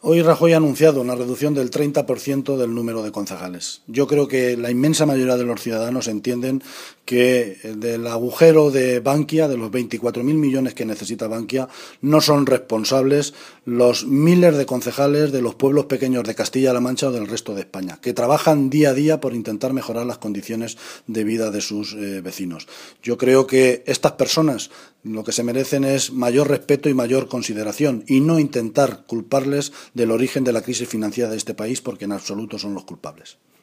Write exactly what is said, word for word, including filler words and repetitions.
Hoy Rajoy ha anunciado una reducción del treinta por ciento del número de concejales. Yo creo que la inmensa mayoría de los ciudadanos entienden que del agujero de Bankia, de los veinticuatro mil millones que necesita Bankia, no son responsables los miles de concejales de los pueblos pequeños de Castilla-La Mancha o del resto de España, que trabajan día a día por intentar mejorar las condiciones de vida de sus eh, vecinos. Yo creo que estas personas lo que se merecen es mayor respeto y mayor consideración y no intentar culparles del origen de la crisis financiera de este país, porque en absoluto son los culpables.